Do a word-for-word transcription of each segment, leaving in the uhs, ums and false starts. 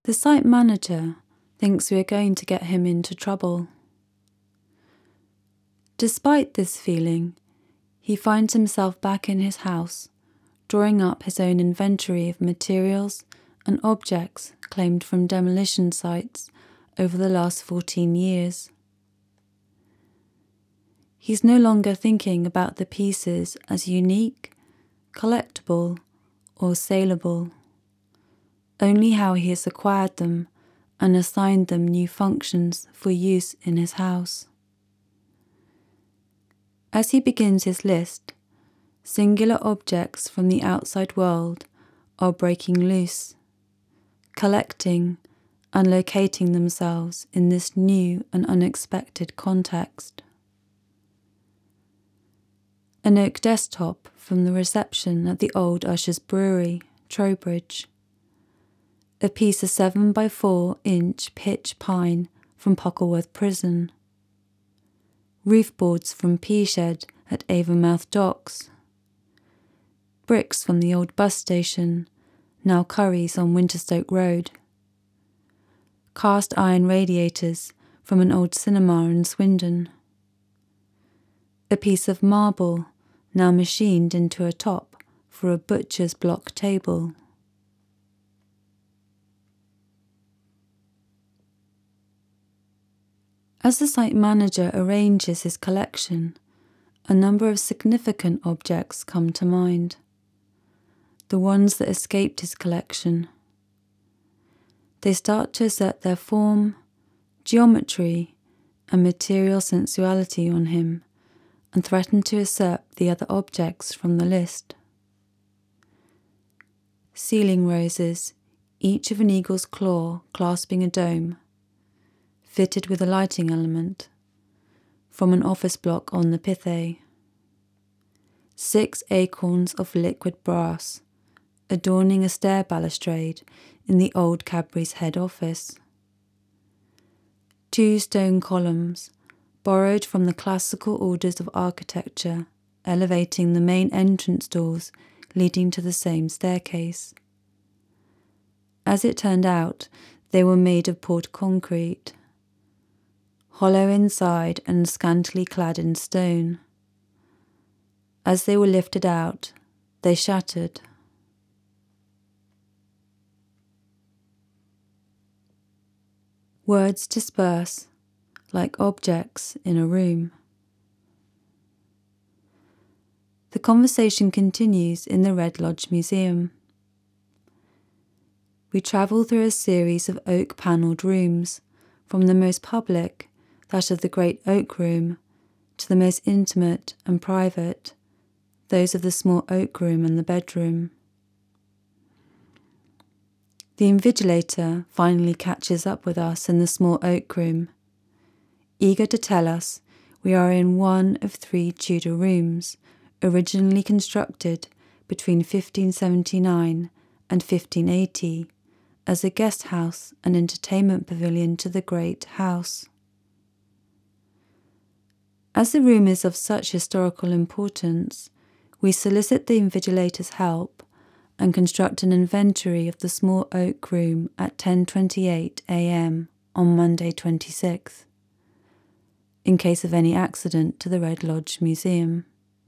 The site manager thinks we are going to get him into trouble. Despite this feeling, he finds himself back in his house, drawing up his own inventory of materials and objects claimed from demolition sites over the last fourteen years. He's no longer thinking about the pieces as unique, collectible, or saleable, only how he has acquired them and assigned them new functions for use in his house. As he begins his list, singular objects from the outside world are breaking loose, collecting and locating themselves in this new and unexpected context. An oak desktop from the reception at the old Usher's Brewery, Trowbridge. A piece of seven by four inch pitch pine from Pockleworth Prison. Roof boards from Peashed at Avonmouth Docks. Bricks from the old bus station, now Curry's on Winterstoke Road. Cast iron radiators from an old cinema in Swindon. A piece of marble, now machined into a top for a butcher's block table. As the site manager arranges his collection, a number of significant objects come to mind. The ones that escaped his collection. They start to assert their form, geometry, and material sensuality on him, and threaten to usurp the other objects from the list. Ceiling roses, each of an eagle's claw clasping a dome, fitted with a lighting element, from an office block on the Pithay. Six acorns of liquid brass, adorning a stair balustrade in the old Cadbury's head office. Two stone columns, borrowed from the classical orders of architecture, elevating the main entrance doors leading to the same staircase. As it turned out, they were made of poured concrete, hollow inside and scantily clad in stone. As they were lifted out, they shattered. Words disperse, like objects in a room. The conversation continues in the Red Lodge Museum. We travel through a series of oak-panelled rooms, from the most public, that of the Great Oak Room, to the most intimate and private, those of the small oak room and the bedroom. The invigilator finally catches up with us in the small oak room, eager to tell us we are in one of three Tudor rooms, originally constructed between fifteen seventy-nine and fifteen eighty, as a guest house and entertainment pavilion to the great house. As the room is of such historical importance, we solicit the invigilator's help and construct an inventory of the small oak room at ten twenty-eight a m on Monday twenty-sixth, in case of any accident to the Red Lodge Museum.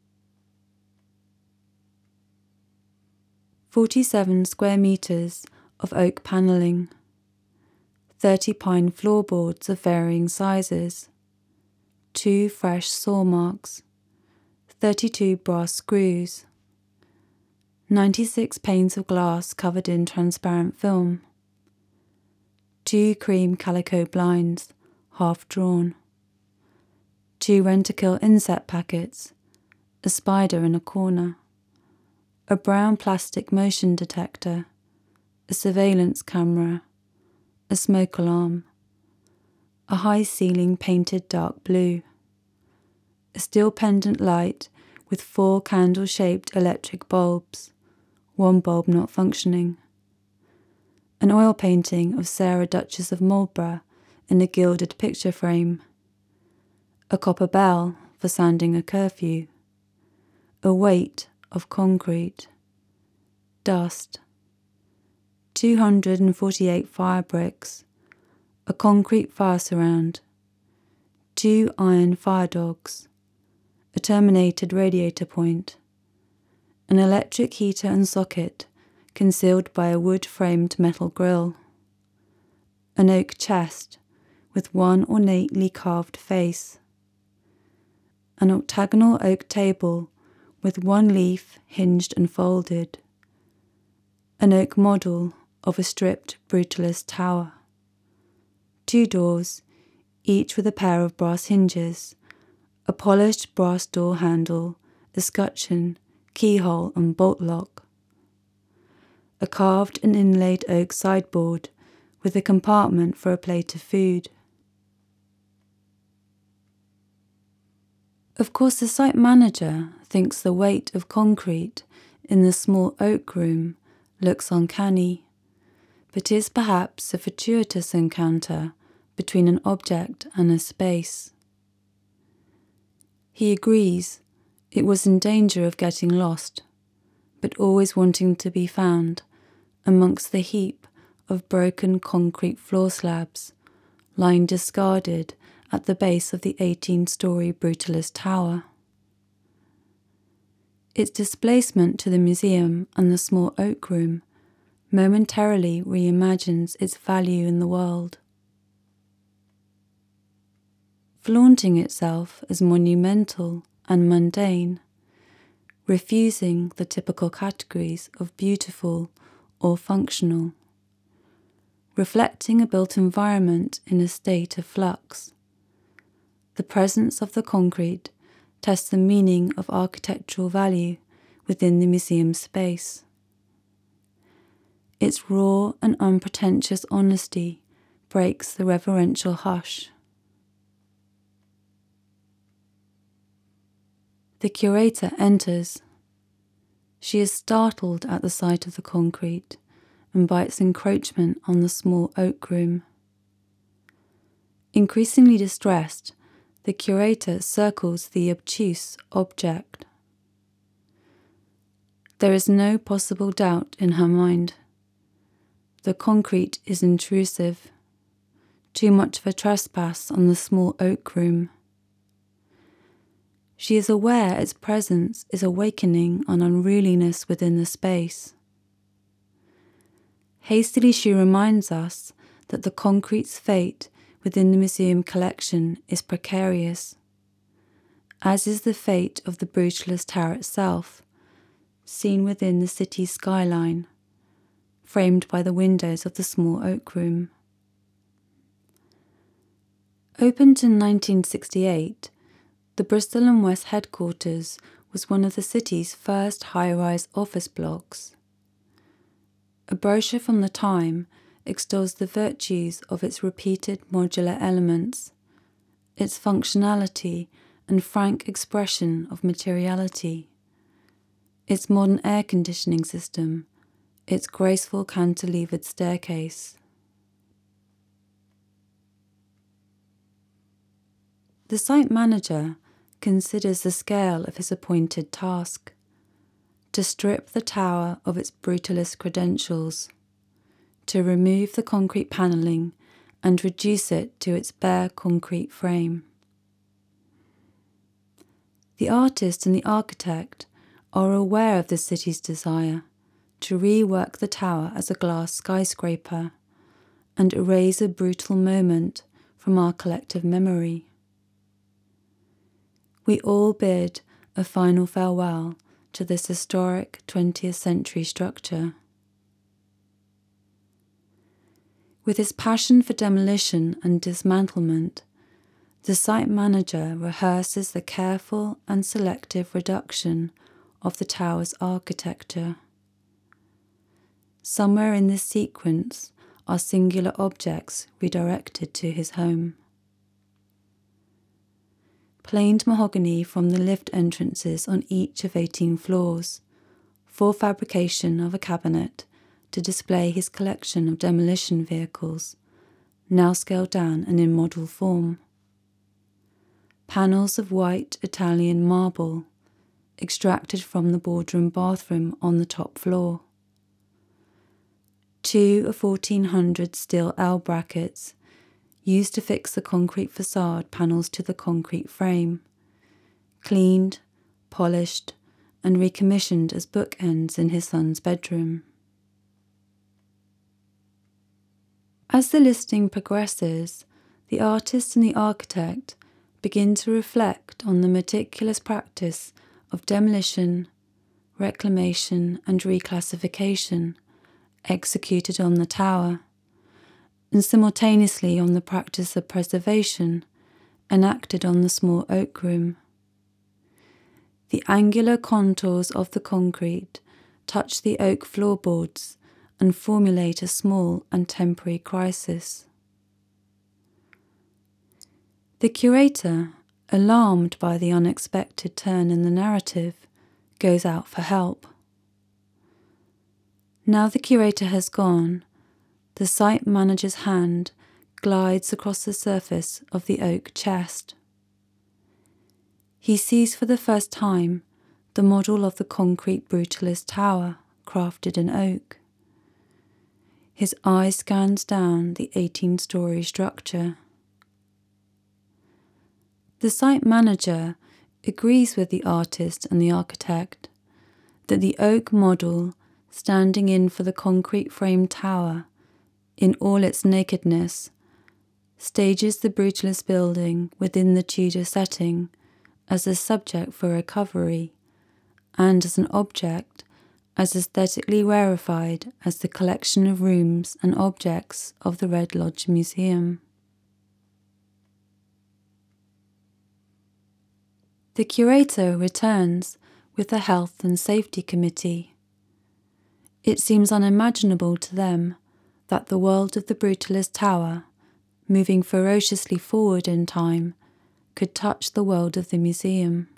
forty-seven square metres of oak panelling, thirty pine floorboards of varying sizes, two fresh saw marks, thirty-two brass screws, ninety-six panes of glass covered in transparent film, two cream calico blinds, half drawn, two Rentokil Inset packets, a spider in a corner, a brown plastic motion detector, a surveillance camera, a smoke alarm, a high ceiling painted dark blue, a steel pendant light with four candle-shaped electric bulbs, one bulb not functioning, an oil painting of Sarah Duchess of Marlborough in a gilded picture frame, a copper bell for sounding a curfew, a weight of concrete, dust, two hundred forty-eight fire bricks, a concrete fire surround, two iron fire dogs, a terminated radiator point, an electric heater and socket concealed by a wood-framed metal grille, an oak chest with one ornately carved face, an octagonal oak table with one leaf hinged and folded, an oak model of a stripped brutalist tower, two doors, each with a pair of brass hinges, a polished brass door handle, escutcheon, keyhole and bolt lock, a carved and inlaid oak sideboard with a compartment for a plate of food. Of course, the site manager thinks the weight of concrete in the small oak room looks uncanny, but is perhaps a fortuitous encounter between an object and a space. He agrees it was in danger of getting lost, but always wanting to be found amongst the heap of broken concrete floor slabs lying discarded at the base of the eighteen-storey brutalist tower. Its displacement to the museum and the small oak room momentarily reimagines its value in the world. Flaunting itself as monumental and mundane, refusing the typical categories of beautiful or functional, reflecting a built environment in a state of flux. The presence of the concrete tests the meaning of architectural value within the museum space. Its raw and unpretentious honesty breaks the reverential hush. The curator enters. She is startled at the sight of the concrete and by its encroachment on the small oak room. Increasingly distressed, the curator circles the obtuse object. There is no possible doubt in her mind. The concrete is intrusive, too much of a trespass on the small oak room. She is aware its presence is awakening an unruliness within the space. Hastily she reminds us that the concrete's fate within the museum collection is precarious, as is the fate of the brutalist tower itself, seen within the city's skyline, framed by the windows of the small oak room. Opened in nineteen sixty-eight, the Bristol and West headquarters was one of the city's first high-rise office blocks. A brochure from the time extols the virtues of its repeated modular elements, its functionality and frank expression of materiality, its modern air conditioning system, its graceful cantilevered staircase. The site manager considers the scale of his appointed task: to strip the tower of its brutalist credentials, to remove the concrete panelling and reduce it to its bare concrete frame. The artist and the architect are aware of the city's desire to rework the tower as a glass skyscraper and erase a brutal moment from our collective memory. We all bid a final farewell to this historic twentieth century structure. With his passion for demolition and dismantlement, the site manager rehearses the careful and selective reduction of the tower's architecture. Somewhere in this sequence are singular objects redirected to his home. Planed mahogany from the lift entrances on each of eighteen floors, for fabrication of a cabinet to display his collection of demolition vehicles, now scaled down and in model form. Panels of white Italian marble, extracted from the boardroom bathroom on the top floor. Two of fourteen hundred steel L brackets used to fix the concrete facade panels to the concrete frame, cleaned, polished, and recommissioned as bookends in his son's bedroom. As the listing progresses, the artist and the architect begin to reflect on the meticulous practice of demolition, reclamation, and reclassification executed on the tower, and simultaneously on the practice of preservation enacted on the small oak room. The angular contours of the concrete touch the oak floorboards and formulate a small and temporary crisis. The curator, alarmed by the unexpected turn in the narrative, goes out for help. Now the curator has gone, the site manager's hand glides across the surface of the oak chest. He sees for the first time the model of the concrete brutalist tower crafted in oak. His eye scans down the eighteen-story structure. The site manager agrees with the artist and the architect that the oak model standing in for the concrete frame tower in all its nakedness stages the brutalist building within the Tudor setting as a subject for recovery and as an object as aesthetically rarefied as the collection of rooms and objects of the Red Lodge Museum. The curator returns with the Health and Safety Committee. It seems unimaginable to them that the world of the brutalist tower, moving ferociously forward in time, could touch the world of the museum.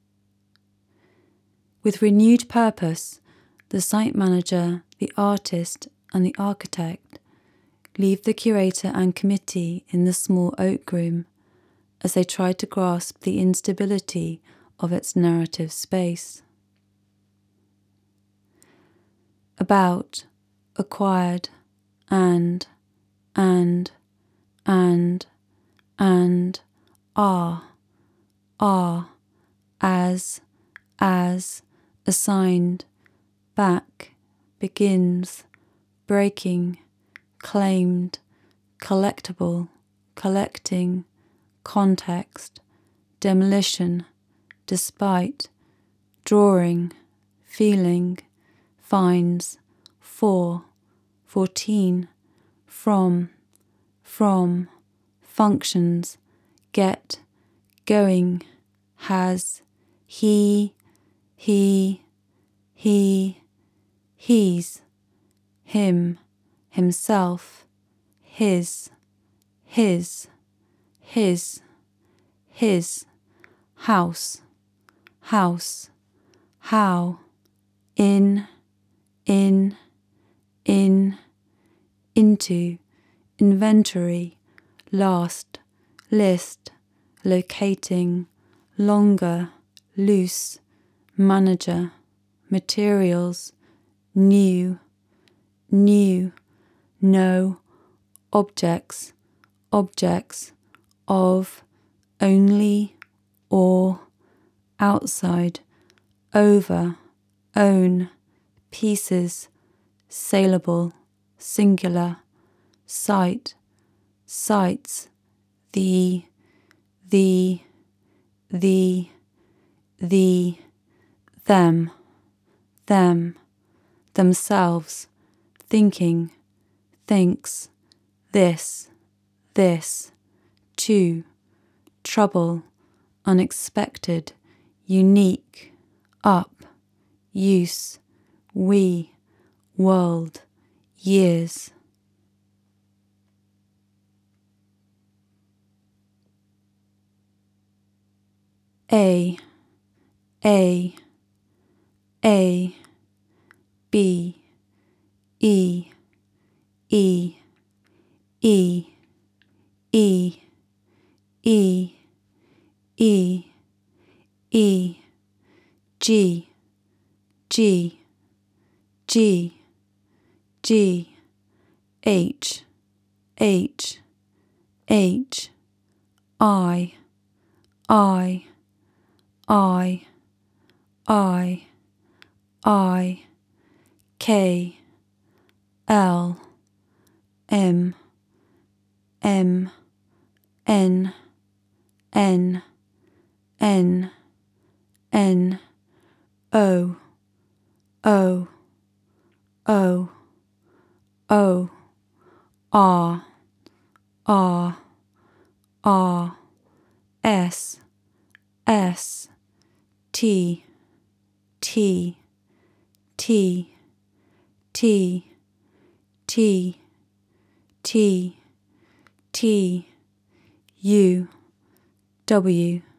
With renewed purpose, the site manager, the artist, and the architect leave the curator and committee in the small oak room as they try to grasp the instability of its narrative space. About, acquired, and, and, and, and, are, are, as, as, assigned, back, begins, breaking, claimed, collectible, collecting, context, demolition, despite, drawing, feeling, finds, for, fourteen, from, from, functions, get, going, has, he, he, he, he's, him, himself, his, his, his, his, house, house, how, in, in, in, into, inventory, last, list, locating, longer, loose, manager, materials, new, new, no, objects, objects, of, only, or, outside, over, own, pieces, saleable, singular, sight, sights, the, the, the, the, them, them, themselves, thinking, thinks, this, this, to, trouble, unexpected, unique, up, use, we, world, years. A, A, A, B, E, E, E, E, E, E, E, G, G, G, G, H, H, H, I, I, I, I, I, K, L, M, M, N, N, N, N, O, O, O, O, R, R, R, S, S, T, T, T, T, T, T, T, U, W,